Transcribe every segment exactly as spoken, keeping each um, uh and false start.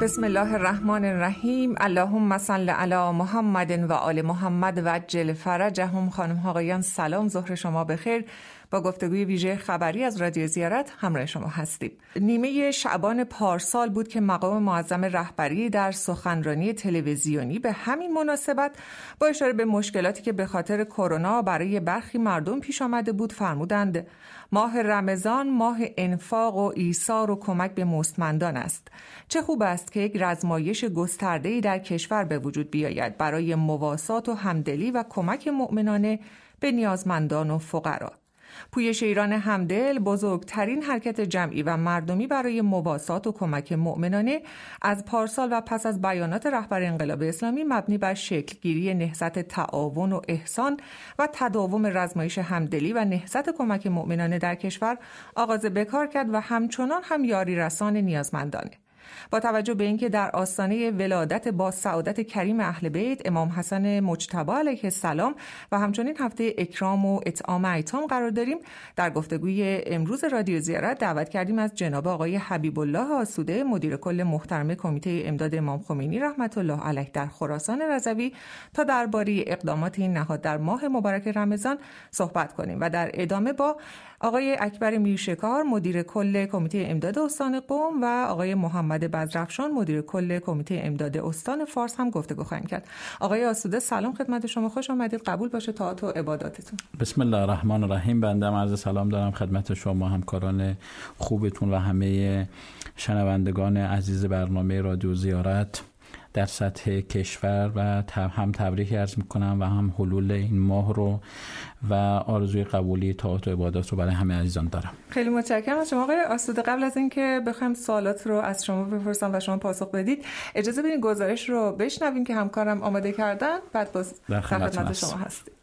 بسم الله الرحمن الرحیم. اللهم صل علی محمد و آل محمد و عجل فرجهم. خانم ها آقایان سلام، ظهر شما بخیر. با گفتگوی ویژه خبری از رادیو زیارت همراه شما هستیم. نیمه شعبان پارسال بود که مقام معظم رهبری در سخنرانی تلویزیونی به همین مناسبت با اشاره به مشکلاتی که به خاطر کرونا برای برخی مردم پیش آمده بود فرمودند ماه رمضان ماه انفاق و ایثار و کمک به مستمندان است. چه خوب است که یک رزمایش گسترده‌ای در کشور به وجود بیاید برای مواسات و همدلی و کمک مؤمنانه به نیازمندان و فقرا. پویش ایران همدل، بزرگترین حرکت جمعی و مردمی برای مواسات و کمک مؤمنانه، از پارسال و پس از بیانات رهبر انقلاب اسلامی مبنی بر شکلگیری نهضت تعاون و احسان و تداوم رزمایش همدلی و نهضت کمک مؤمنانه در کشور آغاز به کار کرد و همچنان هم یاری رسان نیازمندانه. با توجه به اینکه در آستانه ولادت با سعادت کریم اهل بیت امام حسن مجتبی علیه السلام و همچنین هفته اکرام و اطعام ایتام قرار داریم، در گفتگوی امروز رادیو زیارت دعوت کردیم از جناب آقای حبیب الله آسوده، مدیر کل محترم کمیته امداد امام خمینی رحمت الله علیه در خراسان رضوی، تا درباره اقدامات این نهاد در ماه مبارک رمضان صحبت کنیم و در ادامه با آقای اکبر میرشکار، مدیر کل کمیته امداد استان قم، و آقای محمد بزرافشان، مدیر کل کمیته امداد استان فارس هم گفتگو خواهیم کرد. آقای آسوده سلام خدمت شما، خوش آمدید. قبول باشه طاعت و عباداتتون. بسم الله الرحمن الرحیم. بنده عرض سلام دارم خدمت شما، همکاران خوبتون و همه شنوندگان عزیز برنامه رادیو زیارت در سطح کشور و هم تبریک عرض میکنم و هم حلول این ماه رو و آرزوی قبولی طاعت و عبادات رو برای همه عزیزان دارم. خیلی متشکرم از شما آقای آسوده. قبل از اینکه بخوایم سوالات رو از شما بپرسم و شما پاسخ بدید، اجازه بدین گزارش رو بشنویم که همکارم آماده کردن، بعد باز در خدمت شما هستیم.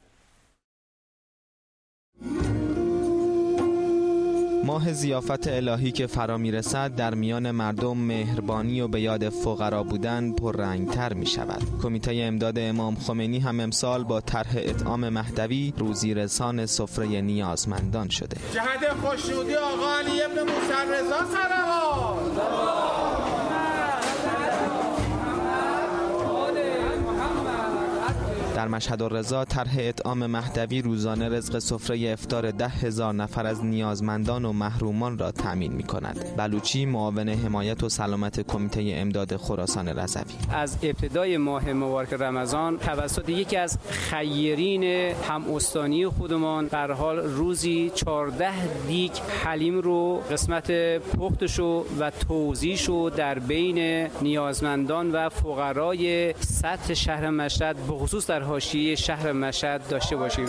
ماه ضیافت الهی که فرا میرسد در میان مردم مهربانی و به یاد فقرا بودن پررنگتر می شود. کمیته امداد امام خمینی هم امسال با طرح اطعام مهدوی روزی رسان سفره نیازمندان شده. جهت خوشنودی آقا علی ابن موسی رضا صلوات. در مشهد الرضا طرح اطعام مهدوی روزانه رزق سفره افطار ده هزار نفر از نیازمندان و محرومان را تأمین می کند. بلوچی، معاون حمایت و سلامت کمیته امداد خراسان رضوی: از ابتدای ماه مبارک رمضان توسط یکی از خیرین هم استانی خودمان در حال روزی چهارده دیگ حلیم رو قسمت پختشو و توزیعشو در بین نیازمندان و فقرای سطح شهر مشهد به خصوص در حاشیه شهر مشهد داشته باشیم.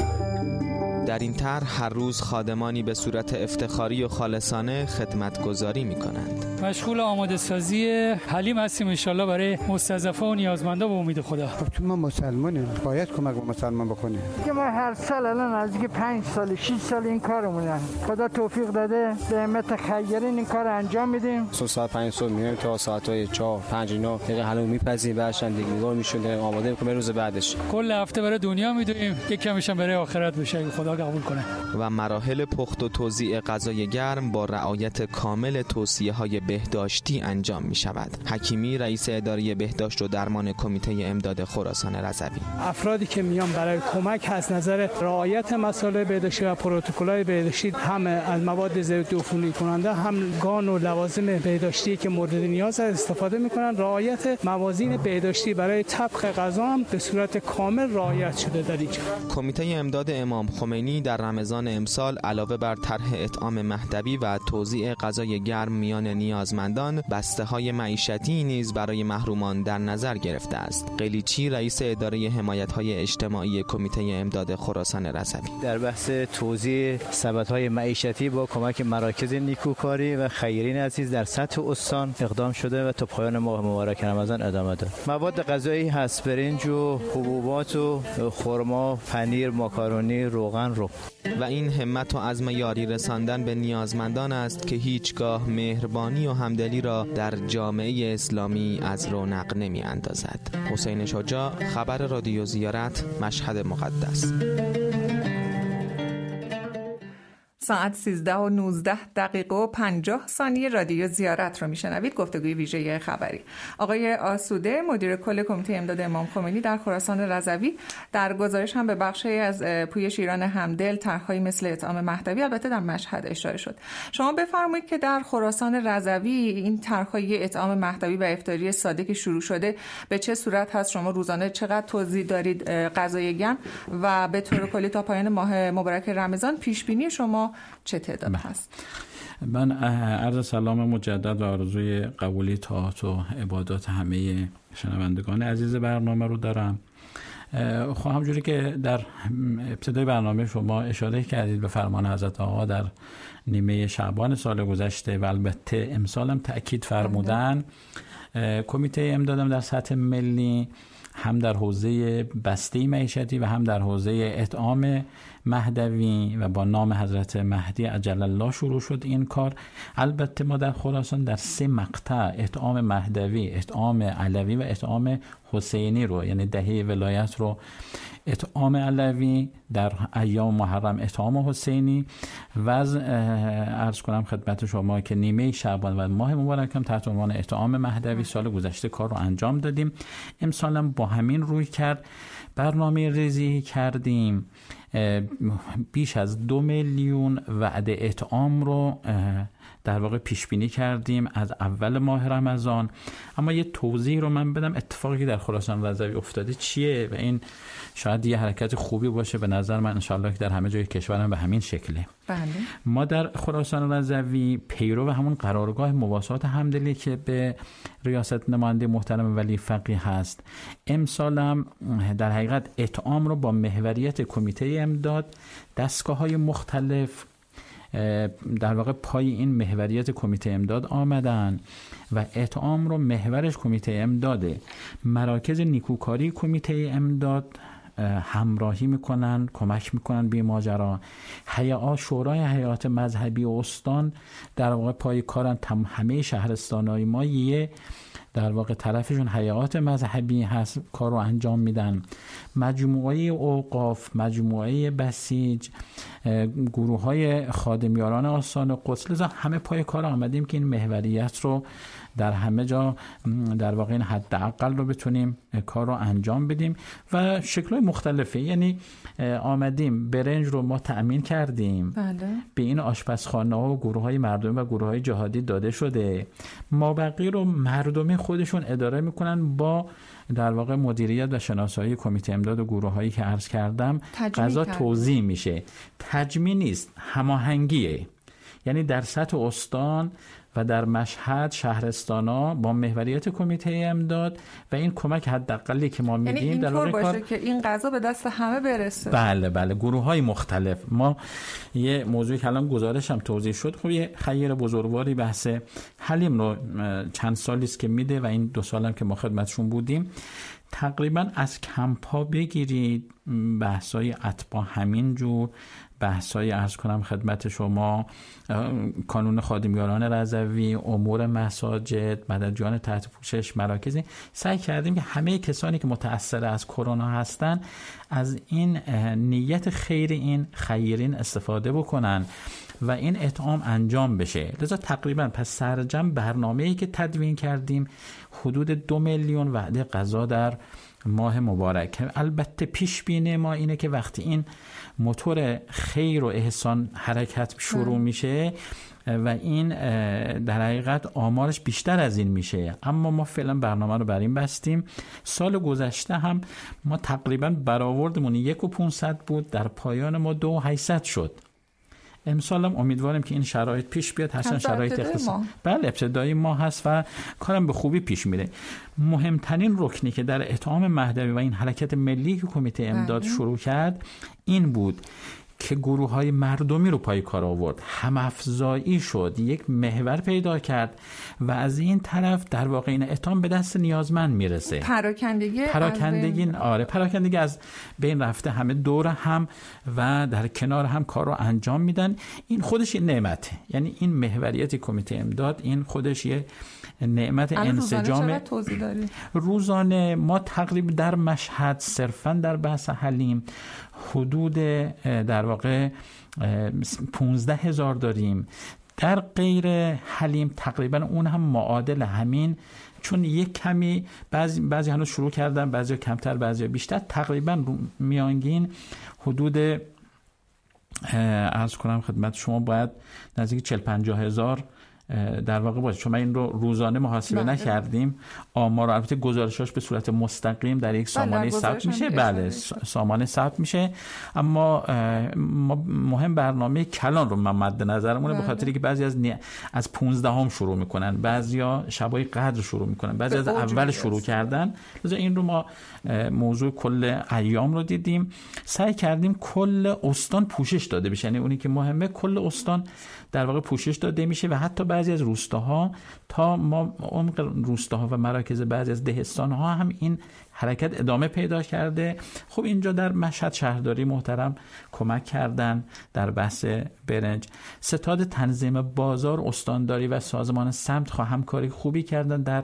در این طرح هر روز خادمانی به صورت افتخاری و خالصانه خدمتگزاری می کنند. مشغول آماده سازی حلیم هستیم انشالله برای مستضعفان و نیازمندان به امید خدا. خب تو ما مسلمانیم، باید کمک به مسلمان بکنیم. که ما هر سال الان از که پنج سال شش سال این کارمونه، خدا توفیق داده به همت خیرین این کار انجام میدیم. صبح ساعت پنج صبح میایم تا ساعت‌های چهار پنج اینا دیگه حلیم میپزیم، بعدش دیگه نگار میشونه آماده میکنیم روز بعدش. کل هفته برای دنیا میدویم، یک کمیش هم برای آخرت بشه خدا قبول کنه. و مراحل پخت و توزیع غذای گرم با رعایت کامل توصیه‌های بهداشتی انجام می شود. حکیمی، رئیس اداره بهداشت و درمان کمیته امداد خراسان رضوی: افرادی که میان برای کمک از نظر رعایت مسائل بهداشتی و پروتکل‌های بهداشتی، هم از مواد ضد عفونی کننده، هم گان و لوازم بهداشتی که مورد نیاز استفاده می‌کنند، رعایت موازین بهداشتی برای طبخ غذا هم به صورت کامل رعایت شده در اینجا. کمیته امداد امام خمینی در رمضان امسال علاوه بر طرح اطعام مهدوی و توزیع غذای گرم میان نیازمندان، بسته‌های معیشتی نیز برای محرومان در نظر گرفته است. قلیچی، رئیس اداره حمایت‌های اجتماعی کمیته امداد خراسان رضوی: در بحث توزیع سبدهای معیشتی با کمک مراکز نیکوکاری و خیرین عزیز در سطح استان اقدام شده و تا پایان ماه مبارک رمضان ادامه دارد. مواد غذایی هست، برنج و حبوبات و خرما، پنیر، ماکارونی، روغن رو. و این همت و عزم یاری رساندن به نیازمندان است که هیچگاه مهربانی و همدلی را در جامعه اسلامی از رونق نمی اندازد. حسین شجاع، خبر رادیو زیارت، مشهد مقدس. ساعت سیزده و نوزده دقیقه و پنجاه ثانیه رادیو زیارت رو میشنوید. گفتگوی ویژه خبری. آقای آسوده مدیر کل کمیته امداد امام خمینی در خراسان رضوی در گزارش هم به بخشی از پویش ایران همدل طرح‌های مثل اطعام مهدوی البته در مشهد اشاره شد. شما بفرمایید که در خراسان رضوی این طرح‌های اطعام مهدوی و افطاری ساده که شروع شده به چه صورت هست؟ شما روزانه چقدر توزیع دارید غذای گرم و به طور کلی تا پایان ماه مبارک رمضان پیش بینی شما چه تعداد هست؟ من عرض سلام مجدد و آرزوی قبولی طاعات و عبادات همه شنوندگان عزیز برنامه رو دارم. خب همونجوری که در ابتدای برنامه شما اشاره کردید به فرمان حضرت آقا در نیمه شعبان سال گذشته و البته امسال هم تأکید فرمودن، کمیته امدادم در سطح ملی هم در حوزه بسته معیشتی و هم در حوزه اطعام مهدوی و با نام حضرت مهدی عجل الله شروع شد این کار. البته ما در خراسان در سه مقطع اطعام مهدوی، اطعام علوی و اطعام حسینی رو، یعنی دهه ولایت رو اطعام علوی، در ایام محرم اطعام حسینی و از عرض کنم خدمت شما که نیمه شعبان و ماه مبارک هم تحت عنوان اطعام مهدوی سال گذشته کار رو انجام دادیم. امسال هم با همین روی کرد برنامه ریزی کردیم. بیش از دو میلیون وعده اطعام رو در واقع پیش بینی کردیم از اول ماه رمضان. اما یه توضیح رو من بدم اتفاقی در خراسان رضوی افتاده چیه و این شاید یه حرکت خوبی باشه به نظر من، انشالله که در همه جای کشور هم به همین شکله. بله. ما در خراسان رضوی پیرو همون قرارگاه مواسات همدلی که به ریاست نماینده محترم ولی فقیه هست، امسال هم در حقیقت اطعام رو با محوریت کمیته امداد دستگاه‌های مختلف در واقع پای این محوریت کمیته امداد آمدن و اطعام رو محورش کمیته امداده. مراکز نیکوکاری کمیته امداد همراهی میکنن، کمک میکنن به ماجرا. هیئات شورای هیئات مذهبی و استان در واقع پای کارن. تم همه شهرستان‌های ما یه در واقع طرفشون هیئات مذهبی هست، کار رو انجام میدن. مجموعه اوقاف، مجموعه بسیج، گروه های خادمیاران آستان قدس، لذا همه پای کار آمدیم که این محوریت رو در همه جا در واقع این حداقل رو بتونیم کار رو انجام بدیم و شکل‌های مختلفه. یعنی آمدیم برنج رو ما تأمین کردیم. بله. به این آشپزخانه‌ها و گروه‌های مردمی و گروه‌های جهادی داده شده. مابقی رو مردمی خودشون اداره میکنن با در واقع مدیریت و شناسایی کمیته امداد و گروه‌هایی که عرض کردم. غذا توزیع میشه. تجمیع نیست، هماهنگیه. یعنی در سطح استان و در مشهد شهرستانا با محوریت کمیته امداد و این کمک حداقلی که ما میدیم یعنی در واقع باشه کار... که این غذا به دست همه برسه. بله بله، گروه‌های مختلف. ما یه موضوعی که الان گزارش هم توضیح شد، خب یه خیر بزرگواری بحث حلیم رو چند سالی است که میده و این دو سال هم که ما خدمتشون بودیم تقریبا از کمپا بگیرید بحث‌های اتباع همین جور، بحث‌های عرض کنم خدمت شما کانون خادمیاران رضوی، امور مساجد، مددجویان تحت پوشش، مراکزی، سعی کردیم که همه کسانی که متأثر از کرونا هستن از این نیت خیر این خیرین استفاده بکنن و این اطعام انجام بشه. لذا تقریبا پس سرجم برنامه‌ای که تدوین کردیم حدود دو میلیون وعده غذا در ماه مبارک. البته پیش بینی ما اینه که وقتی این موتور خیر و احسان حرکت شروع میشه و این در حقیقت آمارش بیشتر از این میشه، اما ما فعلا برنامه رو بر این بستیم. سال گذشته هم ما تقریبا برآوردمون یک و پانصد بود، در پایان ما دو و هشتصد شد. امسال هم امیدواریم که این شرایط پیش بیاد، حسن شرایط اقتصادی بله ابتدایی ما هست و کارم به خوبی پیش میره. مهمترین رکنی که در اطعام مهدوی و این حرکت ملی که کمیته امداد شروع کرد این بود که گروه های مردمی رو پای کار آورد، هم افزایی شد، یک محور پیدا کرد و از این طرف در واقع این اطعام به دست نیازمند میرسه. پراکندگی پراکندگی بین... آره پراکندگی از بین رفته، همه دور هم و در کنار هم کار رو انجام میدن. این خودش یه نعمته، یعنی این محوریت کمیته امداد این خودش یه نعمت انسجام. روزانه ما تقریبا در مشهد صرفا در بحث حلیم حدود در واقع پونزده هزار داریم. در غیر حلیم تقریبا اون هم معادل همین، چون یک کمی بعضی بعضی هنوز شروع کردن، بعضی کمتر بعضی بیشتر، تقریبا میانگین حدود عرض کنم خدمت شما باید نزدیک چهل پنجاه هزار در واقع باشه، چون ما این رو روزانه محاسبه بله. نکردیم. آمار البته گزارشاش به صورت مستقیم در یک سامانه ثبت میشه. بله سامانه ثبت میشه، اما ما مهم برنامه کلان رو من مد نظرمونه، به خاطر که بعضی از نی... از پانزده هم شروع میکنن، بعضیا شبای قدر شروع میکنن، بعضی از اول شروع کردن. لذا این رو ما موضوع کل ایام رو دیدیم، سعی کردیم کل استان پوشش داده بشه، یعنی اونی که مهمه کل استان در واقع پوشش داده میشه و حتی بعضی از روستاها تا ما عمق روستاها و مراکز بعضی از دهستانها هم این حرکت ادامه پیدا کرده. خب اینجا در مشهد شهرداری محترم کمک کردن در بحث برنج. ستاد تنظیم بازار، استانداری و سازمان سمت همکاری خوبی کردن در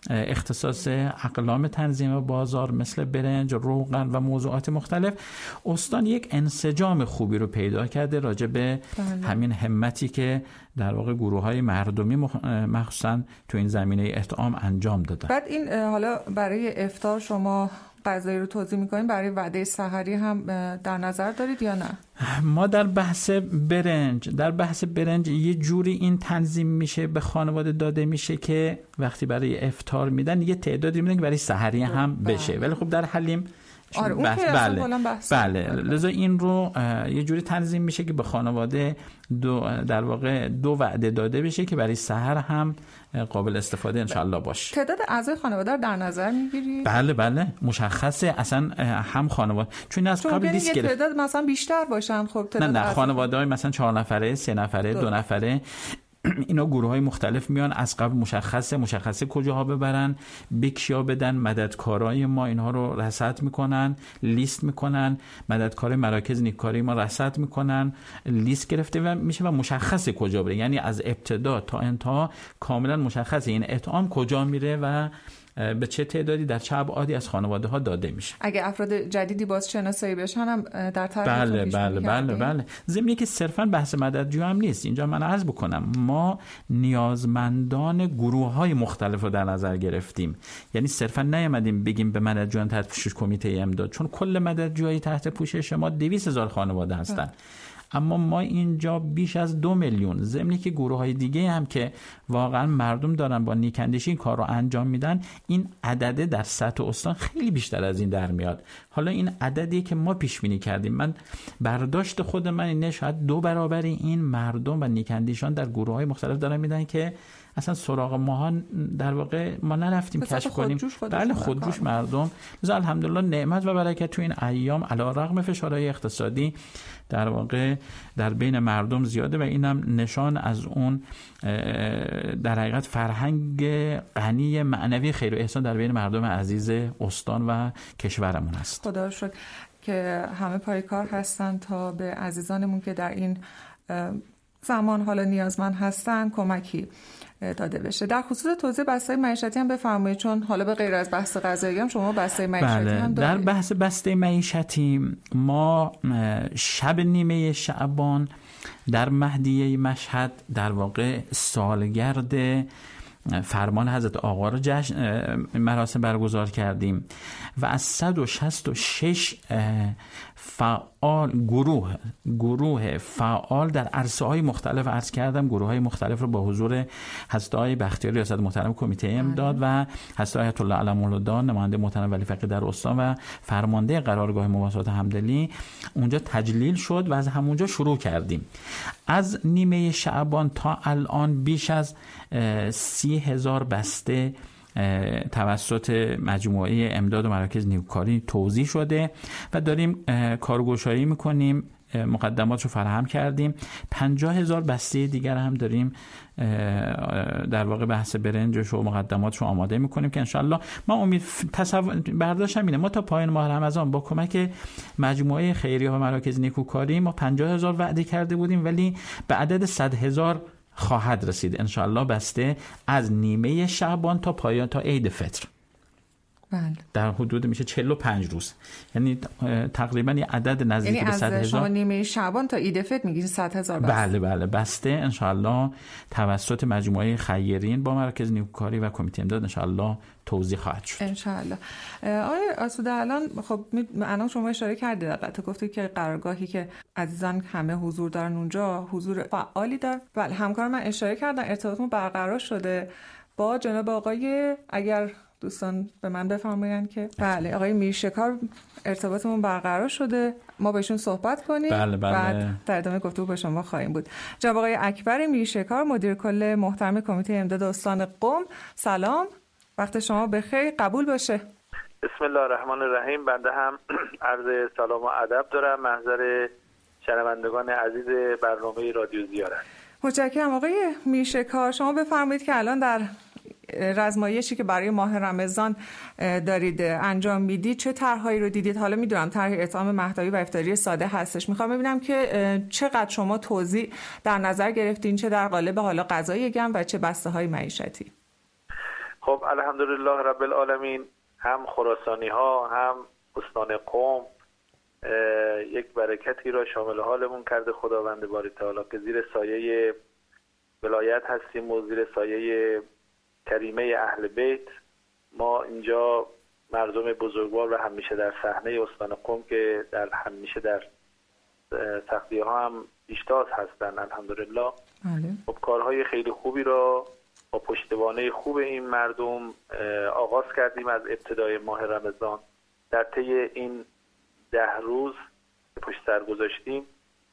اختصاص اقلام تنظیم بازار مثل برنج، روغن و موضوعات مختلف. استان یک انسجام خوبی رو پیدا کرده راجع به همین همتی که در واقع گروه‌های مردمی مخصوصا تو این زمینه اطعام انجام دادن. بعد این حالا برای افطار شما غذایی رو توضیح می‌کنیم، برای وعده سحری هم در نظر دارید یا نه؟ ما در بحث برنج در بحث برنج یه جوری این تنظیم میشه، به خانواده داده میشه که وقتی برای افطار میدن یه تعدادی میدن که برای سحری هم بشه. ولی خب در حلیم آره اون بحث که بله بحث بله لذا این رو یه جوری تنظیم میشه که به خانواده دو در واقع دو وعده داده بشه که برای سحر هم قابل استفاده انشالله باشه. تعداد اعضای خانواده رو در نظر میگیرید؟ بله بله مشخصه، اصلا هم خانواده چون از قبل لیست گرفت تعداد مثلا بیشتر باشن. خب تعداد نه نه خانواده‌های مثلا چهار نفره، سه نفره، دو, دو نفره، اینا گروه‌های مختلف میان، از قبل مشخصه مشخصه کجاها ببرن، به کیا بدن. مددکارای ما اینها رو رصد میکنن، لیست میکنن، مددکار مراکز نیکوکاری ما رصد میکنن، لیست گرفته و میشه و مشخصه کجا بره، یعنی از ابتدا تا انتها کاملا مشخصه این اطعام کجا میره و به چه تعدادی در چه ابعادی از خانواده ها داده میشه. اگه افراد جدیدی بازشناسایی بشن هم در طرح بله بله بله بله ضمن که صرفا بحث مددجو هم نیست. اینجا من عرض بکنم ما نیازمندان گروه های مختلف رو در نظر گرفتیم، یعنی صرفا نیامدیم بگیم به مددجویان تحت پوشش کمیته امداد، چون کل مددجوهای تحت پوشش ما دویست هزار خانواده هستن اه. اما ما اینجا بیش از دو میلیون، ضمن که گروه‌های دیگه هم که واقعا مردم دارن با نیک‌اندیشی این کار رو انجام میدن، این عدده در سطح استان خیلی بیشتر از این در میاد. حالا این عددی که ما پیش بینی کردیم، من برداشت خود من اینه شاید دو برابر این مردم و نیک‌اندیشان در گروه‌های مختلف دارن میدن که اصلا سراغ ماها در واقع ما نرفتیم کشف کنیم. بله خودجوش مردم. لذا الحمدلله نعمت و برکت تو این ایام علی رغم فشارهای اقتصادی در واقع در بین مردم زیاده و اینم نشان از اون در حقیقت فرهنگ غنی معنوی خیر و احسان در بین مردم عزیز استان و کشورمون است. خدا رو شکر که همه پای کار هستن تا به عزیزانمون که در این زمان حالا نیازمند هستن کمکی داده بشه. در خصوص توزیع بسته معیشتی هم بفرمایید، چون حالا به غیر از بسته غذایی هم شما بسته معیشتی بله. هم دارید. در بحث بسته معیشتی ما شب نیمه شعبان در مهدیه مشهد در واقع سالگرد فرمان حضرت آقا را جشن مراسم برگزار کردیم و از صد و شصت و شش فعال گروه گروه فعال در عرصه‌های مختلف عرض کردم گروه‌های مختلف رو با حضور حضرت آقای بختیاری ریاست محترم کمیته امداد و حضرت آیت الله علم الهدی نماینده محترم ولی فقیه در استان و فرمانده قرارگاه مواسات همدلی اونجا تجلیل شد و از همونجا شروع کردیم. از نیمه شعبان تا الان بیش از سی هزار بسته توسط مجموعه امداد و مراکز نیکوکاری توزیع شده و داریم کارگشایی میکنیم، مقدمات رو فراهم کردیم. پنجاه هزار بسته دیگر هم داریم در واقع بحث برنجش و مقدمات رو آماده میکنیم که انشالله ما امید تصور برداشتم اینه ما تا پایان ماه رمضان با کمک مجموعه خیریه و مراکز نیکوکاری ما پنجاه هزار وعده کرده بودیم، ولی به عدد صد هزار خواهد رسید انشاءالله، بسته از نیمه شعبان تا پایان تا عید فطر. بله. در حدود میشه چهل و پنج روز، یعنی تقریبا یه عدد نزدیک یعنی به صد هزار. شما نیمه شعبان تا عید فطر میگید صد هزار بسته. بله بله بسته انشاءالله توسط مجموعه خیرین با مرکز نیکوکاری و کمیته امداد انشاءالله توزیع خواهد شد انشاءالله. آقای آسوده الان خب الان شما اشاره کردید البته گفتید که قرارگاهی که عزیزان همه حضور دارن اونجا حضور فعالی داره. بله همکار من اشاره کردن ارتباطمون برقرار شده با جناب آقای، اگر دوستان به من بفرمایند که بله آقای میرشکار ارتباطمون برقرار شده، ما بهشون صحبت کنیم. بله بله. بعد در ادامه گفتگو با شما خواهیم بود. جناب آقای اکبر میرشکار مدیر کل محترم کمیته امداد استان قم، سلام، وقت شما بخیر، قبول باشه. بسم الله الرحمن الرحیم. بنده هم عرض سلام و ادب دارم محضر شنوندگان عزیز برنامه رادیو زیارت. متشکرم آقای میرشکار. شما بفرمایید که الان در رزمایشی که برای ماه رمضان دارید انجام میدید چه طرحهایی رو دیدید؟ حالا میدونم طرح اطعام مهدوی و افطاری ساده هستش، میخوام ببینم که چقدر شما توزیع در نظر گرفتین، چه در قالب حالا غذای گرم و چه بسته های معیشتی. خب الحمدلله رب العالمین، هم خراسانی ها هم استان قم یک برکتی را شامل حالمون کرده خداوند باری تعالی که زیر سایه ولایت هستیم و زیر سایه کریمه اهل بیت. ما اینجا مردم بزرگوار و همیشه در صحنه استان قم که در همیشه در سختی ها هم پیشتاز هستن الحمدلله. خب کارهای خیلی خوبی را با پشتوانه خوب این مردم آغاز کردیم از ابتدای ماه رمضان. در طی این ده روز که پشت سر گذاشتیم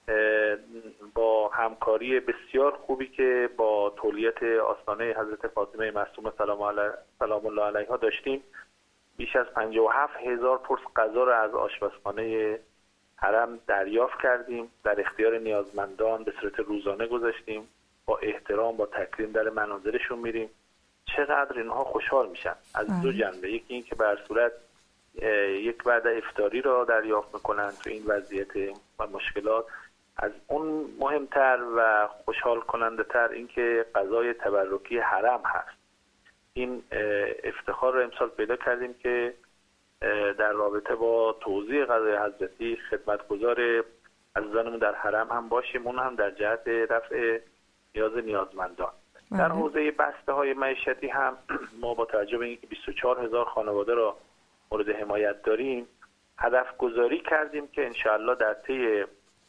با همکاری بسیار خوبی که با تولیت آستانه حضرت فاطمه معصومه سلام الله علیها داشتیم، بیش از پنجاه و هفت هزار پرس غذا را از آشپزخانه حرم دریافت کردیم، در اختیار نیازمندان به صورت روزانه گذاشتیم، با احترام با تکریم در منازلشون میریم. چقدر اینها خوشحال میشن از دو جنبه، یکی این که به هر صورت یک وعده افطاری را دریافت میکنن تو این وضعیت و مشکلات، از اون مهمتر و خوشحال کننده تر این که غذای تبرکی حرم هست. این افتخار رو امسال پیدا کردیم که در رابطه با توزیع غذای حضرتی خدمتگزار عزیزانمون در حرم هم باشیم، اون هم در جهت رفع نیاز نیازمندان. بله. در حوزه بسته های معیشتی هم ما با توجه به اینکه بیست و چهار هزار خانواده را مورد حمایت داریم هدف گذاری کردیم که انشاءالله در طی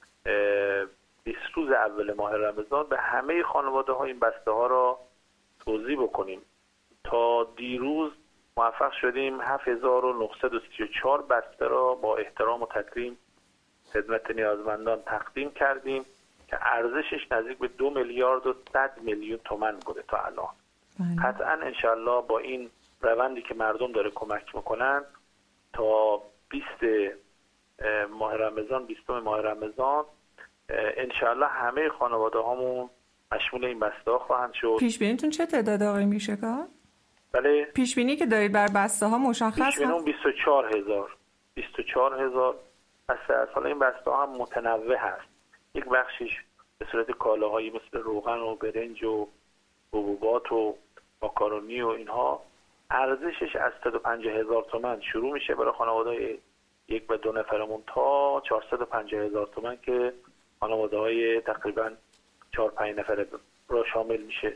بیست روز اول ماه رمضان به همه خانواده ها این بسته ها را توزیع بکنیم. تا دیروز موفق شدیم هفت هزار و نهصد و سی و چهار بسته را با احترام و تکریم خدمت نیازمندان تقدیم کردیم که ارزشش نزدیک به دو میلیارد و صد میلیون تومان بوده تا الان. قطعا انشاءالله با این روندی که مردم داره کمک میکنن تا بیست ماه رمضان بیستم ماه رمضان انشاءالله همه خانواده هامون مشمول این بسته ها خواهند شد. پیش بینیتون چه تعداد آقای میرشکار؟ بله پیش بینی که دارید بر بسته ها مشخص پیش بینی بیست و چهار هزار بیست و چهار هزار بسته است. حالا این بسته ها هم متنوع هست، یک بخشش به صورت کالاهایی مثل روغن و برنج و حبوبات و ماکارونی و اینها ارزشش از صد و پنجاه هزار تومان شروع میشه برای خانواده یک و دو نفرمون تا چهارصد و پنجاه هزار تومان که خانواده های تقریبا چهار پنج نفره را شامل میشه.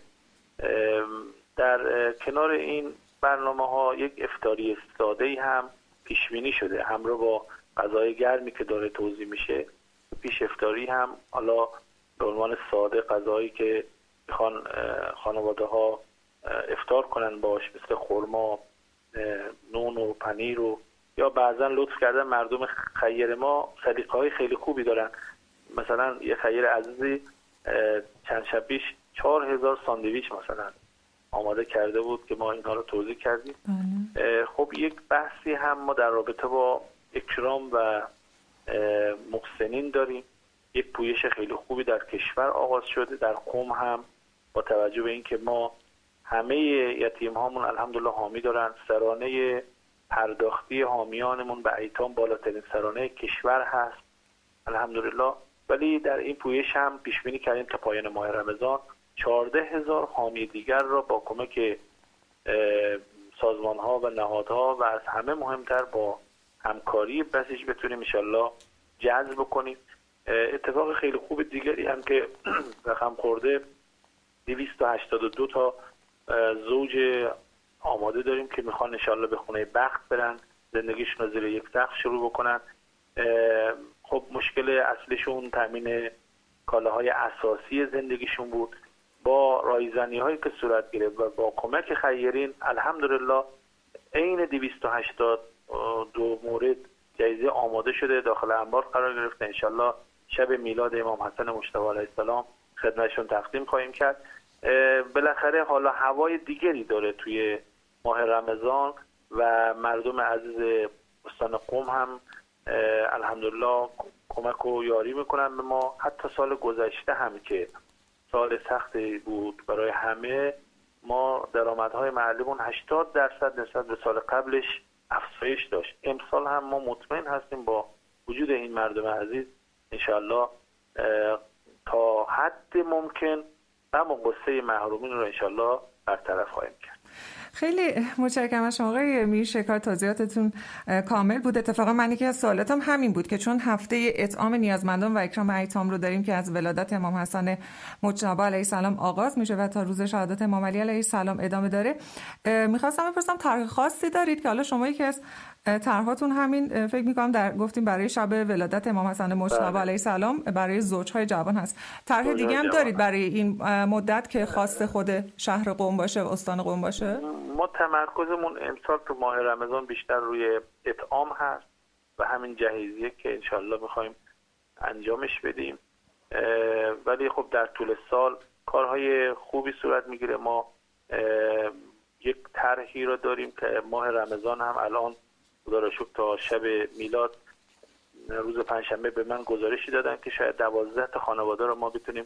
در کنار این برنامه ها یک افطاری ساده‌ای هم پیش بینی شده همراه با غذای گرمی که داره توزیع میشه. پیش افطاری هم حالا به عنوان ساده غذایی که میخوان خانواده ها افطار کنن باش مثل خرما، نون و پنیر و یا بعضا لطف کردن مردم خیر ما سلیقه های خیلی خوبی دارن. مثلا یه خیر عزیزی چند شب پیش چهار هزار ساندویچ مثلا آماده کرده بود که ما اینها رو توزیع کردیم. خب یک بحثی هم ما در رابطه با اکرام و محسنین داریم. یک پویش خیلی خوبی در کشور آغاز شده، در قم هم با توجه به اینکه ما همه یتیم هامون الحمدلله حامی دارن، سرانه پرداختی حامیانمون به ایتام بالاترین سرانه کشور هست الحمدلله. ولی در این پویش هم پیش بینی کردیم تا پایان ماه رمضان چهارده هزار حامی دیگر را با کمک سازمان ها و نهادها و از همه مهمتر با همکاری بسیج بتونیم انشالله جذب کنیم. اتفاق خیلی خوب دیگری هم که رقم خورده، دویست و هشتاد و دو تا زوج آماده داریم که میخوان انشالله به خونه بخت برن، زندگیشون رو زیر یک سقف شروع بکنن. خب مشکل اصلیشون تامین کالاهای اساسی زندگیشون بود. با رایزنی هایی که صورت گرفت و با کمک خیرین الحمدلله عین دویست و هشتاد و دو مورد جایزه آماده شده، داخل انبار قرار گرفته. انشالله شب میلاد امام حسن مجتبی علیه السلام خدمتشون تقدیم خواهیم کرد. بالاخره حالا هوای دیگری داره توی ماه رمضان و مردم عزیز استان قم هم الحمدلله کمک و یاری میکنن به ما. حتی سال گذشته هم که سال سختی بود برای همه، ما درآمدهای محلیمون هشتاد درصد نسبت به سال قبلش افزایش داشت. امسال هم ما مطمئن هستیم با وجود این مردم عزیز انشالله تا حد ممکن غم و غصه محرومین رو انشالله برطرف خواهیم کرد. خیلی متشکرم از شما آقای میرشکار، توضیحاتتون کامل بود. اتفاقا من یکی از سوالاتم همین بود که چون هفته اطعام نیازمندان و اکرام ایتام رو داریم که از ولادت امام حسن مجتبی علیه السلام آغاز میشه و تا روز شهادت امام علی علیه السلام ادامه داره، میخواستم بپرسم طرح خاصی دارید که حالا شما یکی از طرحاتون همین فکر میکنم در گفتیم برای شب ولادت امام حسن مجتبی علیه السلام برای زوجهای جوان هست. طرح دیگه هم دارید برای این مدت که خاص خود شهر قم باشه و استان قم باشه؟ ما تمرکزمون امسال تو ماه رمضان بیشتر روی اطعام هست و همین جهیزیه که انشالله میخوایم انجامش بدیم، ولی خب در طول سال کارهای خوبی صورت میگیره. ما یک طرحی رو داریم که ماه رمضان هم الان خدا را شکر تا شب میلاد روز پنجشنبه به من گزارشی دادن که شاید دوازده تا خانواده رو ما بتونیم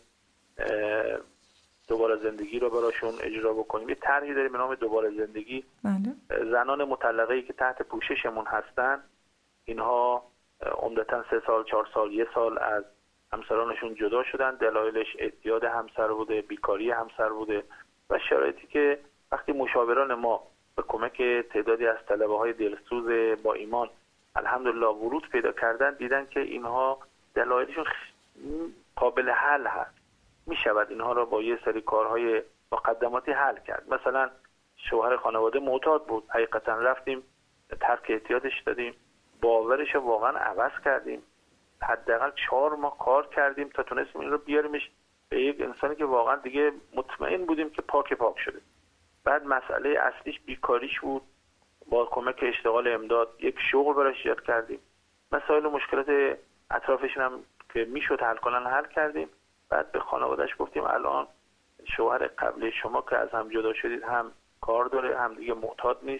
دوباره زندگی رو براشون اجرا بکنیم. یه طرحی داریم به نام دوباره زندگی. بله. زنان مطلقه‌ای که تحت پوششمون هستن، اینها عمدتاً سه سال چهار سال یک سال از همسرانشون جدا شدن، دلایلش اعتیاد همسر بوده، بیکاری همسر بوده و شرایطی که وقتی مشاوران ما به کمک تعدادی از طلبه‌های دلسوز با ایمان الحمدلله ورود پیدا کردن، دیدن که اینها دلایلشون قابل حل هست، می شود اینها را با یه سری کارهای مقدماتی حل کرد. مثلا شوهر خانواده معتاد بود، حقیقتا رفتیم ترک اعتیادش دادیم، باورش رو واقعا عوض کردیم، حداقل چهار ماه کار کردیم تا تونستیم این رو بیاریمش به یک انسانی که واقعا دیگه مطمئن بودیم که پاک پاک شده. بعد مسئله اصلیش بیکاریش بود، با کمک اشتغال امداد یک شغل براش ایجاد کردیم. مسائل و مشکلات اطرافشون هم که میشد حل کنن حل کردیم. بعد به خانواده‌اش گفتیم الان شوهر قبل شما که از هم جدا شدید هم کار داره، هم دیگه معتاد نیست،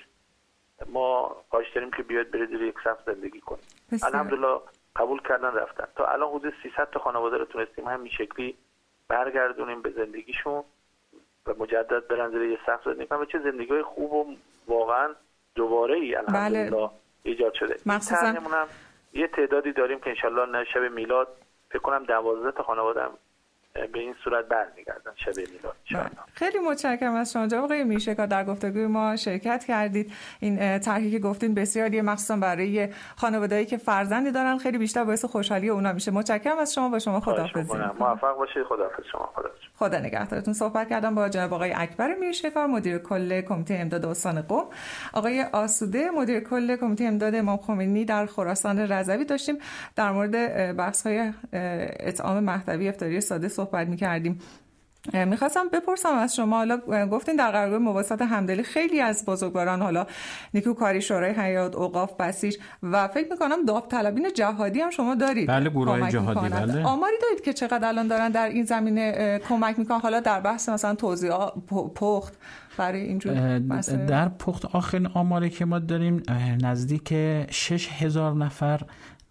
ما خواهش داریم که بیاد برید زیر یک سقف زندگی کنیم. الحمدلله قبول کردن رفتن. تا الان حدود سیصد تا خانواده رو تونستیم همین شکلی برگردونیم به زندگیشون و مجدد برن زیر یک سقف زندگی کنن و چه زندگی خوب و واقعا دوباره ای الحمدلله بله. ایجاد شده. مخصوصا هم یه تعدادی داریم که انشالله شب میلاد فکر کنم دوازده تا خانواده هم به این صورت برمیگردن شب میلاد. خیلی متشکرم از شما جناب آقای میرشکار در گفتگوی ما شرکت کردید. این طرحی که گفتین بسیاریه، مخصوصا برای خانواده‌ای که فرزندی دارن خیلی بیشتر باعث خوشحالی اونا میشه. متشکرم از شما. با شما خداحافظی. موفق باشید. خداحافظ شما. خدا خدا نگهدارتون. صحبت کردم با جناب آقای اکبر میرشکار مدیر کل کمیته امداد استان قم، آقای آسوده مدیر کل کمیته امداد امام خمینی در خراسان رضوی داشتیم در مورد بحث‌های اطعام مهدوی افطاری ساده صحبت می‌کردیم. میخواستم بپرسم از شما، حالا گفتین در قرارگاه مواسطات همدلی خیلی از بزرگواران حالا نیکوکاری، شورای حیات، اوقاف، بسیج و فکر میکنم داوطلبین جهادی هم شما دارید. بله، گروه جهادی. بله. آماری دارید که چقدر الان دارن در این زمینه کمک میکنن، حالا در بحث مثلا توزیع پخت برای اینجور مسائل؟ در پخت آخرین آماری که ما داریم نزدیک شش هزار نفر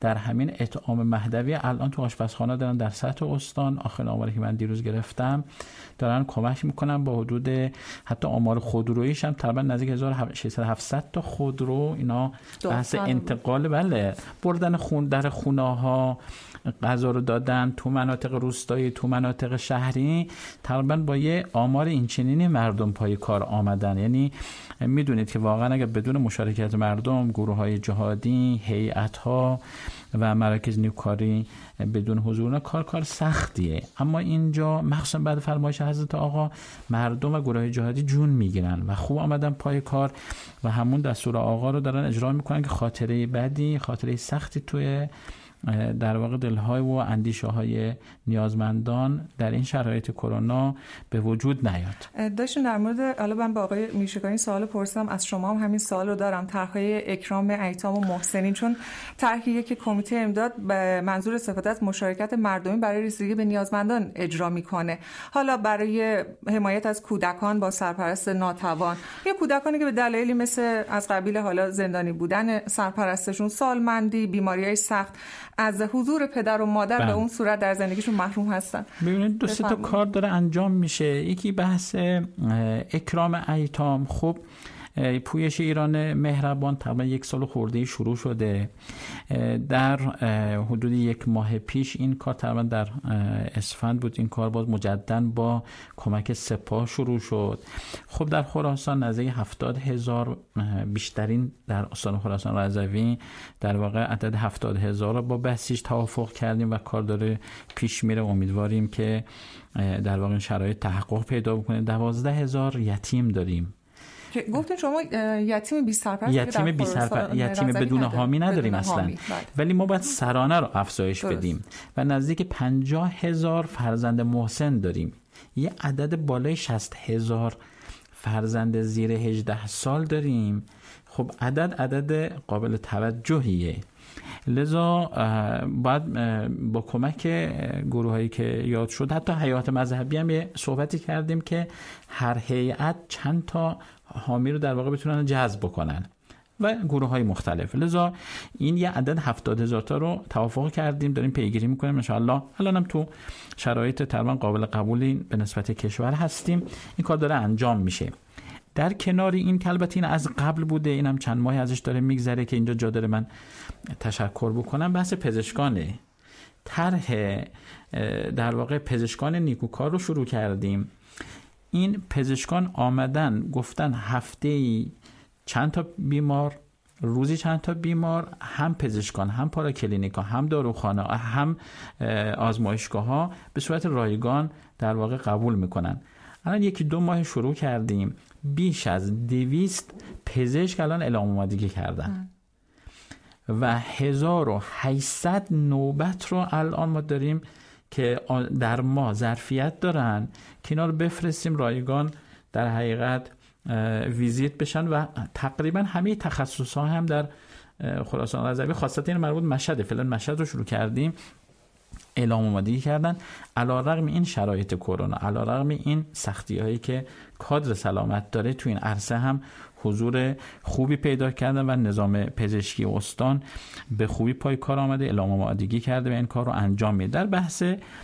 در همین اطعام مهدوی الان تو آشپزخانه دارن در سطح استان، آخرین آماری که من دیروز گرفتم دارن کمک میکنن با حدود حتی آمار خودرویش هم تقریبا نزدیک هزار و ششصد هفتصد تا خودرو اینا بحث انتقال بله بردن خون در خونه ها غذا رو دادن تو مناطق روستایی تو مناطق شهری، تقریبا با یه آمار اینچنینی مردم پای کار آمدن. یعنی میدونید که واقعا اگر بدون مشارکت مردم، گروه های جهادی، هیئت ها و مراکز نیکوکاری بدون حضور کار کار سختیه، اما اینجا مخصوصا بعد فرمایش حضرت آقا مردم و گروه های جهادی جون میگیرن و خوب آمدن پای کار و همون دستور آقا رو دارن اجرا میکنن که خاطره بدی، خاطره سختی توی در واقع دلهای و اندیشه های نیازمندان در این شرایط کرونا به وجود نیاد. داشتیم در مورد، حالا من با آقای میرشکاری سوال پرسیدم، از شما هم همین سوال رو دارم، طرح‌های اکرام ایتام و محسنین، چون طرحی که کمیته امداد به منظور استفاده از مشارکت مردمی برای رسیدگی به نیازمندان اجرا میکنه، حالا برای حمایت از کودکان با سرپرست ناتوان یا کودکانی که به دلایلی مثل از قبیل حالا زندانی بودن سرپرستشون، سالمندی، بیماری‌های سخت از حضور پدر و مادر بله. به اون صورت در زندگیشون محروم هستن. ببینید دو سه تا کار داره انجام میشه. یکی بحث اکرام ایتام. خب پویش ایران مهربان تقریبا یک سال خورده شروع شده. در حدود یک ماه پیش این کار تقریبا در اسفند بود، این کار باز مجددا با کمک سپاه شروع شد. خب در خراسان نزدیک هفتاد هزار، بیشترین در استان خراسان رضوی در واقع عدد هفتاد هزار رو با بسیج توافق کردیم و کار داره پیش میره. امیدواریم که در واقع شرایط تحقق پیدا بکنه. دوازده هزار یتیم داریم. گفتین شما یتیم بی سرپرست، یتیم بی سرپرست، یتیم بدون حامی نداریم اصلا، ولی ما باید سرانه رو افزایش درست. بدیم و نزدیک پنجاه هزار فرزند محسن داریم. یه عدد بالای شصت هزار فرزند زیر هجده سال داریم. خب عدد عدد قابل توجهیه، لذا باید با کمک گروه هایی که یاد شد، حتی هیئات مذهبی هم یه صحبتی کردیم که هر هیئت چند تا حامی رو در واقع بتونن جذب بکنن و گروه های مختلف. لذا این یه عدد هفتاد هزار تا رو توافق کردیم، داریم پیگیری میکنیم انشاءالله. الان هم تو شرایط تقریبا قابل قبولی به نسبت کشور هستیم، این کار داره انجام میشه. در کنار این که البته این از قبل بوده، اینم چند ماهی ازش داره میگذره که اینجا جا داره من تشکر بکنم، بحث پزشکانه. طرح در واقع پزشکان نیکوکار رو شروع کردیم. این پزشکان آمدن گفتن هفته‌ای چند تا بیمار، روزی چند تا بیمار، هم پزشکان هم پاراکلینیکا هم داروخانه هم آزمایشگاه ها به صورت رایگان در واقع قبول میکنن. الان یکی دو ماه شروع کردیم، بیش از دویست پزشک الان اعلام آمادگی کردن و هزار و هشتصد نوبت رو الان ما داریم که در ما ظرفیت دارن که اینا رو بفرستیم رایگان در حقیقت ویزیت بشن و تقریبا همه تخصص‌ها هم در خراسان رضوی، خاصتا این مربوط مشهد، فعلا مشهد رو شروع کردیم، اعلام آمادگی کردن. علیرغم این شرایط کرونا، علیرغم این سختی‌هایی که کادر سلامت داره تو این عرصه هم حضور خوبی پیدا کردن و نظام پزشکی استان به خوبی پای کار آمده، اعلام آمادگی کرده و این کار رو انجام میده. در بحث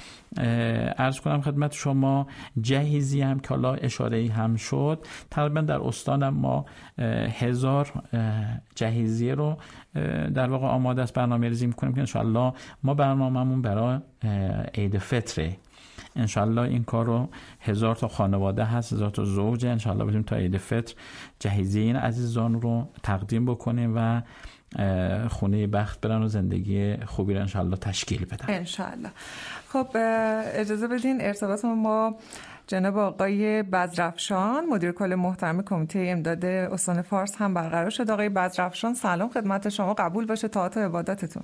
عرض کنم خدمت شما جهیزی هم که حالا اشاره‌ای هم شد، تقریبا در استان ما هزار جهیزیه رو در واقع آماده است برنامه ریزی میکنیم که انشاءالله ما برنامه‌مون برای عید فطره، انشاءالله این کار رو هزار تا خانواده هست، هزار تا زوجه، انشاءالله بتونیم تا عید فطر جهیزیه این عزیزان رو تقدیم بکنیم و خونه بخت برن و زندگی خوبی رو انشاءالله تشکیل بدن انشاءالله. خب اجازه بدین ارتباط ما جناب آقای بدرافشان مدیر کل محترم کمیته امداد استان فارس هم برقرار شد. آقای بدرافشان سلام خدمت شما، قبول باشه طاعت و عبادتتون.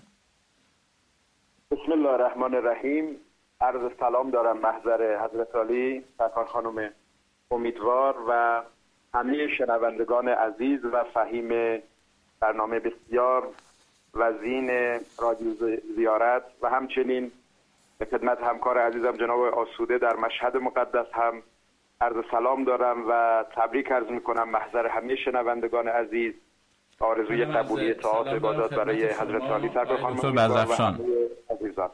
بسم الله الرحمن الرحیم. عرض سلام دارم محضر حضرت عالی سرکار خانم امیدوار و همه شنوندگان عزیز و فهیم برنامه بسیار وزین رادیو زیارت و همچنین به خدمت همکار عزیزم جناب آسوده در مشهد مقدس هم عرض سلام دارم و تبریک عرض میکنم محضر همه شنوندگان عزیز آرزوی قبولی اطاعت عبادات برای حضرت عالی سرکار خانم بزرفشان. عزیزان.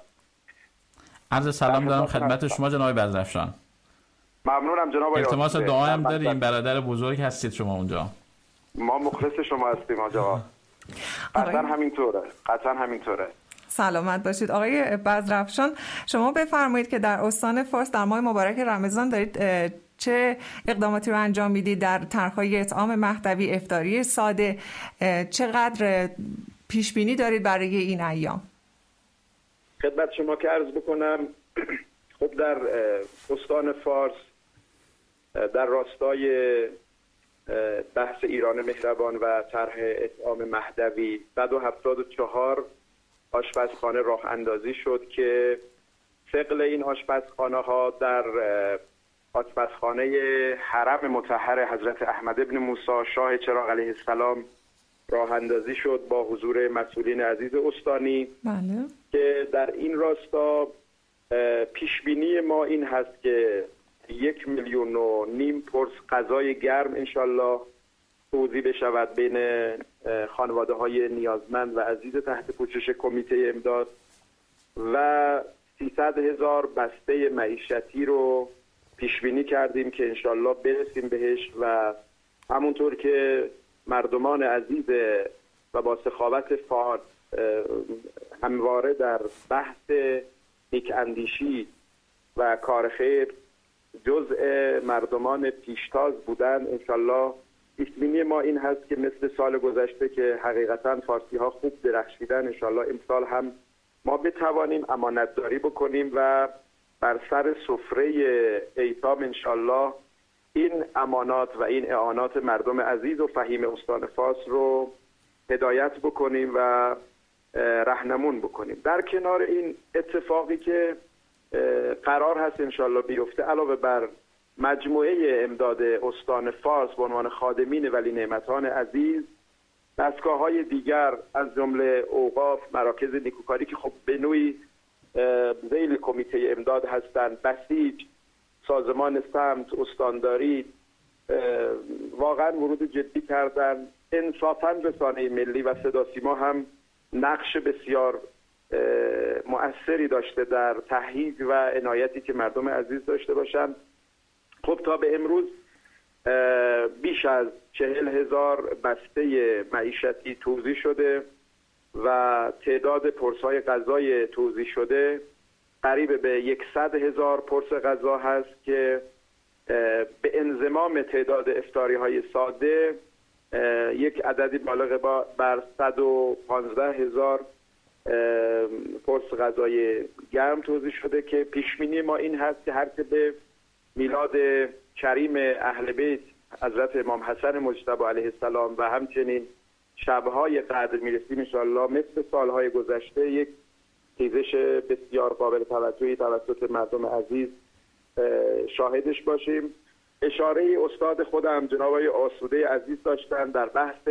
عرض سلام دارم خدمت شما جناب بزرفشان. ممنونم جناب آقای التماس دعا هم داریم، برادر بزرگ هستید شما اونجا. ما مخلص شما هستیم آقا. قطعا همینطوره، قطعا همینطوره. سلامت باشید آقای بزرفشان. شما بفرمایید که در استان فارس در ماه مبارک رمضان دارید چه اقداماتی رو انجام میدید در طرح‌های اطعام مهدوی، افطاری ساده، چقدر پیش بینی دارید برای این ایام؟ خدمت شما که عرض بکنم، خب در استان فارس در راستای بحث ایران مهربان و طرح اطعام مهدوی صد و هفتاد و چهار آشپزخانه راه اندازی شد که ثقل این آشپزخانه ها در آشپزخانه حرم مطهر حضرت احمد ابن موسی شاه چراغ علیه السلام راه اندازی شد با حضور مسئولین عزیز استانی. بله. که در این راستا پیش بینی ما این هست که یک میلیون و نیم پرس غذای گرم انشالله توزیع بشود بین خانواده های نیازمند و عزیز تحت پوشش کمیته امداد و سیصد هزار بسته معیشتی رو پیش بینی کردیم که انشالله برسیم بهش و همونطور که مردمان عزیز و با سخاوت فارس همواره در بحث نیک اندیشی و کار خیر جزء مردمان پیشتاز بودن، انشالله پیش بینی ما این هست که مثل سال گذشته که حقیقتا فارسی ها خوب درخشیدن، انشالله امسال هم ما بتوانیم امانتداری بکنیم و بر سر سفره ایتام انشالله این امانات و این اعانات مردم عزیز و فهیم استان فارس رو هدایت بکنیم و راهنمون بکنیم. در کنار این اتفاقی که قرار هست انشالله بیفته، علاوه بر مجموعه امداد استان فارس به عنوان خادمین ولی نعمتان عزیز، دستگاه‌های دیگر از جمله اوقاف، مراکز نیکوکاری که خب به نوعی ذیل کمیته امداد هستند، بسیج، سازمان سمت، استانداری واقعا ورود جدی کردن. انصافاً رسانه ملی و صدا سیما هم نقش بسیار مؤثری داشته در تهییج و عنایتی که مردم عزیز داشته باشند. خب تا به امروز بیش از چهل هزار بسته معیشتی توزیع شده و تعداد پرس‌های غذای توزیع شده قریب به صد هزار پرس غذا هست که به انضمام تعداد افطاری‌های ساده یک عددی بالغ بر صد و پانزده هزار پرس غذای گرم توزیع شده که پیشبینی ما این هست که هر که به میلاد کریم اهل بیت حضرت امام حسن مجتبی علیه السلام و همچنین شب‌های قدر میرسیم انشاءالله مثل سالهای گذشته یک خیزش بسیار قابل توجهی توسط مردم عزیز شاهدش باشیم. اشاره استاد خودم جناب آقای آسوده عزیز داشتن در بحث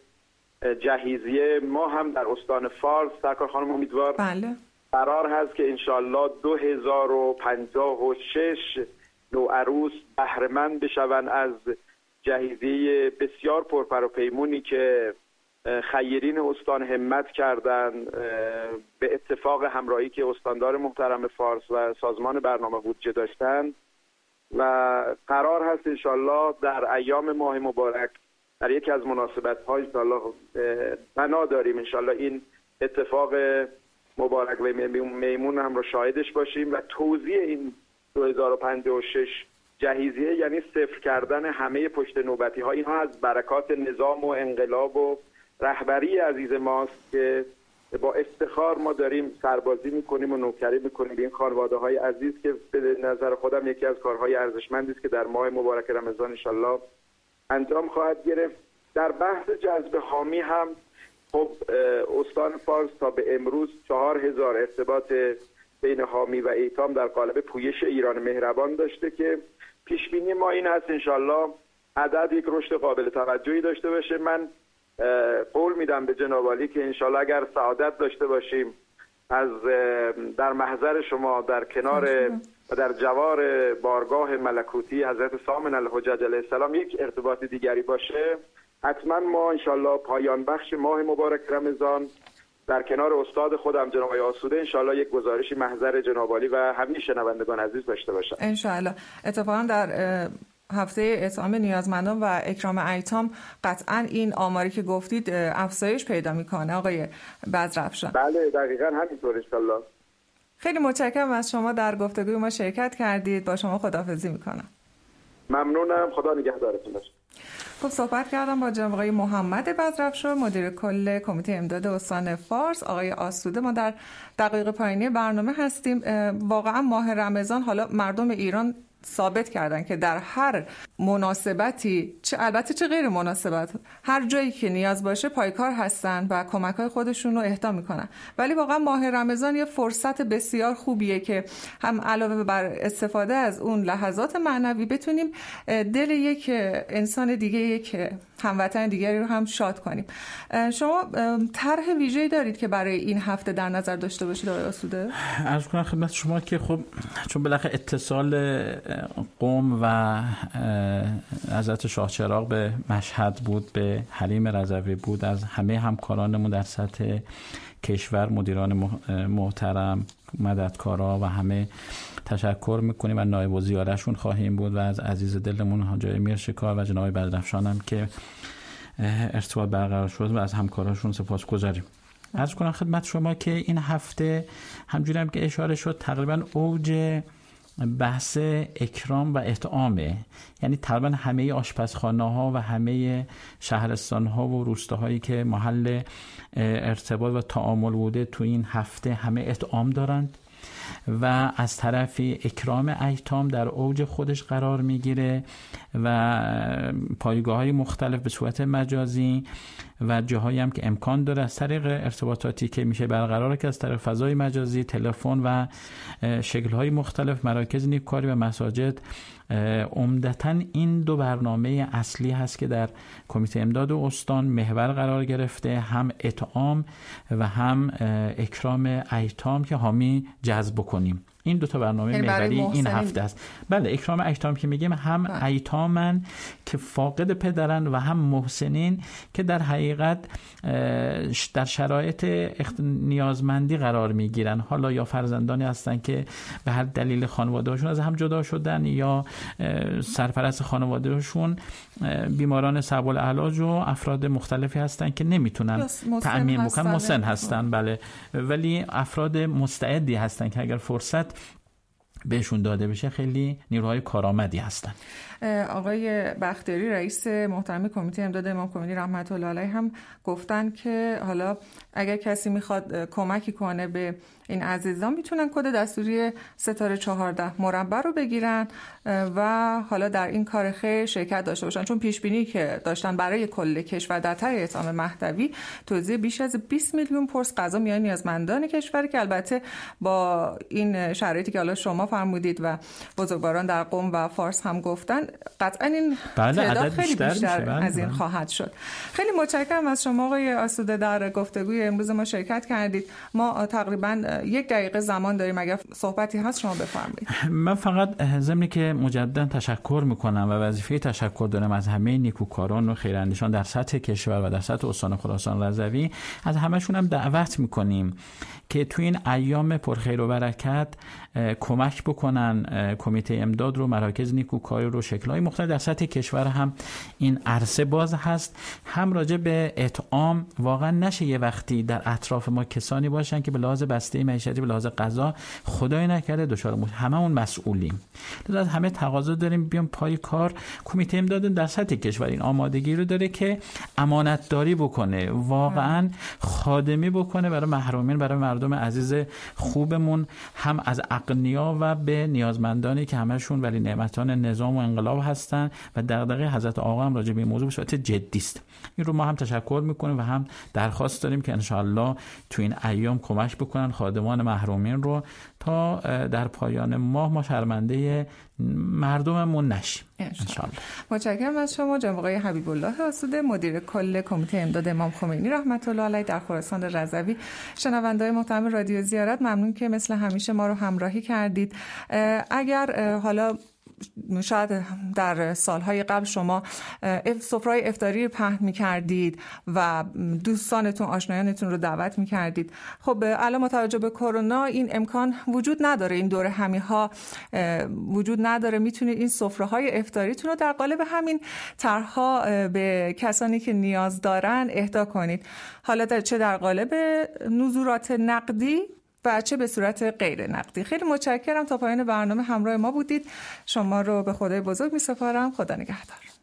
جهیزیه. ما هم در استان فارس سرکار خانم امیدوار بله. قرار هست که انشالله دو هزار و پنجاه و شش نوعروس بهره‌مند بشوند از جهیزیه بسیار پرپر و پیمونی که خیرین استان همت کردن به اتفاق همراهی که استاندار محترم فارس و سازمان برنامه بودجه داشتن و قرار هست انشالله در ایام ماه مبارک در یکی از مناسبت‌ها انشالله بنا داریم انشالله این اتفاق مبارک و میمون هم رو شاهدش باشیم و توزیع این دو هزار و پنجاه و شش جهیزیه یعنی صفر کردن همه پشت نوبتی ها. اینها از برکات نظام و انقلاب و رهبری عزیز ماست که با افتخار ما داریم سربازی میکنیم و نوکری میکنیم این خانواده های عزیز که به نظر خودم یکی از کارهای ارزشمندی است که در ماه مبارک رمضان انشالله انجام خواهد گرفت. در بحث جذب حامی هم خب استان فارس تا به امروز چهار هزار ارتباط بین حامی و ایتام در قالب پویش ایران مهربان داشته که پیش بینی ما این هست انشالله عدد یک رشد قابل توجهی داشته باشه. من قول میدم به جناب عالی که انشالله اگر سعادت داشته باشیم از در محضر شما در کنار و در جوار بارگاه ملکوتی حضرت سامن الحجج علیه السلام یک ارتباط دیگری باشه، حتما ما انشالله پایان بخش ماه مبارک رمضان در کنار استاد خودم جناب آقای آسوده انشالله یک گزارشی محضر جناب عالی و همه شنوندگان عزیز داشته باشم. انشالله. اتفاقا در هفته اطعام نیازمندان و اکرام ایتام قطعا این آماری که گفتید افزایش پیدا میکنه آقای بزرافشان. بله دقیقاً همینطور انشالله. خیلی متشکرم از شما در گفتگوی ما شرکت کردید. با شما خداحافظی میکنم. ممنونم. خدا نگهدارتون باشه. خب صحبت کردم با جناب آقای محمد بزرافشان مدیر کل کمیته امداد استان فارس. آقای آسوده، ما در دقایق پایانی برنامه هستیم. واقعا ماه رمضان حالا مردم ایران ثابت کردن که در هر مناسبتی، چه البته چه غیر مناسبت، هر جایی که نیاز باشه پایکار هستن و کمک‌های خودشون رو اهدا میکنن. ولی واقعا ماه رمضان یه فرصت بسیار خوبیه که هم علاوه بر استفاده از اون لحظات معنوی بتونیم دل یک انسان دیگه، یک هموطن دیگری رو هم شاد کنیم. شما طرح ویژه‌ای دارید که برای این هفته در نظر داشته باشید آقای آسوده؟ عرض کنم خدمت شما که خب چون بالاخره اتصال قم و حضرت شاه چراغ به مشهد بود، به حلیم رضوی بود، از همه همکارانمون در سطح کشور، مدیران محترم، مددکارا و همه تشکر میکنیم و نایب الوزراشون خواهیم بود و از عزیز دلمون حاج امیر شکار و جناب بزرافشان هم که ارتباط برقرار شد و از همکاراشون سپاسگزاریم. عرض کنم خدمت شما که این هفته همجوری هم که اشاره شد تقریبا اوج بحث اکرام و اطعامه، یعنی تقریبا همه آشپزخانه ها و همه شهرستان ها و روستاهایی که محل ارتباط و تعامل بوده تو این هفته همه اطعام دارند و از طرفی اکرام ایتام در اوج خودش قرار میگیره و پایگاه های مختلف به صورت مجازی و جاهایی هم که امکان داره از طریق ارتباطاتی که میشه برقرار که از طریق فضای مجازی، تلفن و شکل‌های مختلف، مراکز نیکوکاری و مساجد. عمدتاً این دو برنامه اصلی هست که در کمیته امداد استان محور قرار گرفته، هم اطعام و هم اکرام ایتام که حامی جذب کنیم. این دو تا برنامه محوری این هفته است. بله، اکرام ایتام که میگیم هم ایتامن که فاقد پدرن و هم محسنین که در حقیقت در شرایط نیازمندی قرار میگیرن، حالا یا فرزندانی هستن که به هر دلیل خانواده‌هاشون از هم جدا شدن یا سرپرست خانواده‌هاشون بیماران صعب العلاج و افراد مختلفی هستن که نمیتونن تأمین بکنن، مسن هستن. بله، ولی افراد مستعدی هستن که اگر فرصت بهشون داده بشه خیلی نیروهای کارآمدی هستن. آقای بختیاری رئیس محترم کمیته امداد امام خمینی رحمت الله علیه هم گفتن که حالا اگر کسی میخواد کمکی کنه به این عزیزان میتونن کد دستوری ستاره چهارده مربع رو بگیرن و حالا در این کار خیر شرکت داشته باشن، چون پیش بینی که داشتن برای کل کشور در طرح اطعام مهدوی توزیع بیش از بیست میلیون پرس غذا میان نیازمندان کشور که البته با این شرایطی که حالا شما فرمودید و بزرگواران در قم و فارس هم گفتن قطعا این تعداد خیلی بیشتر, بیشتر بله از این بله. خواهد شد. خیلی متشکرم از شما آقای آسوده در گفتگوی امروز ما شرکت کردید. ما تقریبا یک دقیقه زمان داریم، اگر صحبتی هست شما بفرمایید. من فقط ضمن که مجددا تشکر میکنم و وظیفه تشکر دارم از همه نیکوکاران و خیراندیشان در سطح کشور و در سطح استان خراسان رضوی. از همشون هم دعوت میکنیم که تو این ایام پرخیر و برکت کمک بکنن کمیته امداد رو، مراکز نیکوکاری رو، شکل‌های مختلف در سطح کشور هم این عرصه باز هست. هم راجع به اطعام واقعا نشه یه وقتی در اطراف ما کسانی باشن که به لحاظ بسته معیشتی، به لحاظ غذا خدای نکرده دچار مشکل، هممون مسئولیم. لذا همه تقاضا داریم بیام پای کار. کمیته امداد در سطح کشور این آمادگی رو داره که امانت داری بکنه، واقعا خادمی بکنه برای محرومین، برای مردم عزیز خوبمون، هم از اغنیا و به نیازمندانی که همشون ولی نعمتان نظام و انقلاب هستن و دغدغه حضرت آقا هم راجع به این موضوع به صورت جدی است. این رو ما هم تشکر میکنیم و هم درخواست داریم که انشاءالله تو این ایام کمک بکنن خادمان محرومین رو تا در پایان ماه ما شرمنده مردممون نشیم انشاءالله. متشکرم از شما جناب آقای حبیب الله آسوده، مدیر کل کمیته امداد امام خمینی رحمت الله علیه در خراسان رضوی. شنونده‌های محترم رادیو زیارت، ممنون که مثل همیشه ما رو همراهی کردید. اگر حالا شاید در سالهای قبل شما سفره‌های افطاری پهن می‌کردید و دوستانتون آشنایانتون رو دعوت می‌کردید. خب الان با توجه به کرونا این امکان وجود نداره، این دوره همی‌ها وجود نداره. میتونید این سفره‌های افطاریتون رو در قالب همین طرح‌ها به کسانی که نیاز دارن اهدا کنید، حالا در چه در قالب نزولات نقدی و چه به صورت غیر نقدی. خیلی متشکرم، تا پایان برنامه همراه ما بودید. شما رو به خدای بزرگ می‌سپارم. خدا نگهدار.